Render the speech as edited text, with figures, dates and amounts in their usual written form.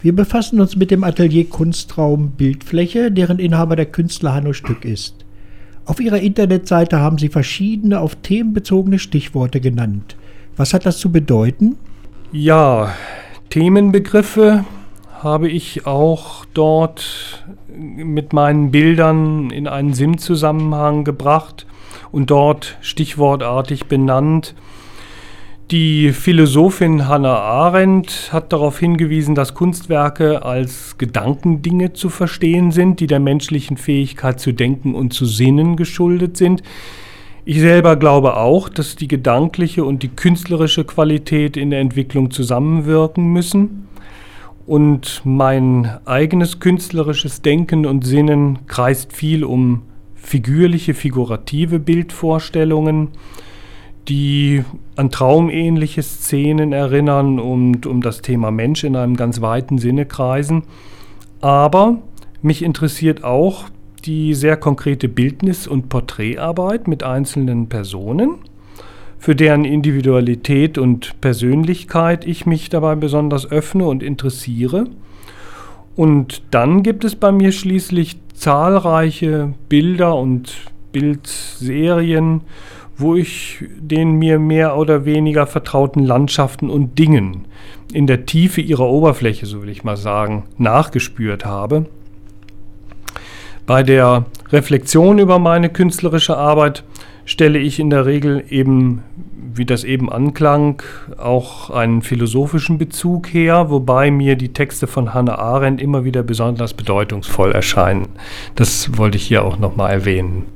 Wir befassen uns mit dem Atelier Kunstraum Bildfläche, deren Inhaber der Künstler Hanno Stück ist. Auf ihrer Internetseite haben sie verschiedene auf Themen bezogene Stichworte genannt. Was hat das zu bedeuten? Ja, Themenbegriffe habe ich auch dort mit meinen Bildern in einen Sinnzusammenhang gebracht und dort stichwortartig benannt. Die Philosophin Hannah Arendt hat darauf hingewiesen, dass Kunstwerke als Gedankendinge zu verstehen sind, die der menschlichen Fähigkeit zu denken und zu sinnen geschuldet sind. Ich selber glaube auch, dass die gedankliche und die künstlerische Qualität in der Entwicklung zusammenwirken müssen. Und mein eigenes künstlerisches Denken und Sinnen kreist viel um figurative Bildvorstellungen, die an traumähnliche Szenen erinnern und um das Thema Mensch in einem ganz weiten Sinne kreisen. Aber mich interessiert auch die sehr konkrete Bildnis- und Porträtarbeit mit einzelnen Personen, für deren Individualität und Persönlichkeit ich mich dabei besonders öffne und interessiere. Und dann gibt es bei mir schließlich zahlreiche Bilder und Bildserien, wo ich den mir mehr oder weniger vertrauten Landschaften und Dingen in der Tiefe ihrer Oberfläche, so will ich mal sagen, nachgespürt habe. Bei der Reflexion über meine künstlerische Arbeit stelle ich in der Regel eben, wie das eben anklang, auch einen philosophischen Bezug her, wobei mir die Texte von Hannah Arendt immer wieder besonders bedeutungsvoll erscheinen. Das wollte ich hier auch nochmal erwähnen.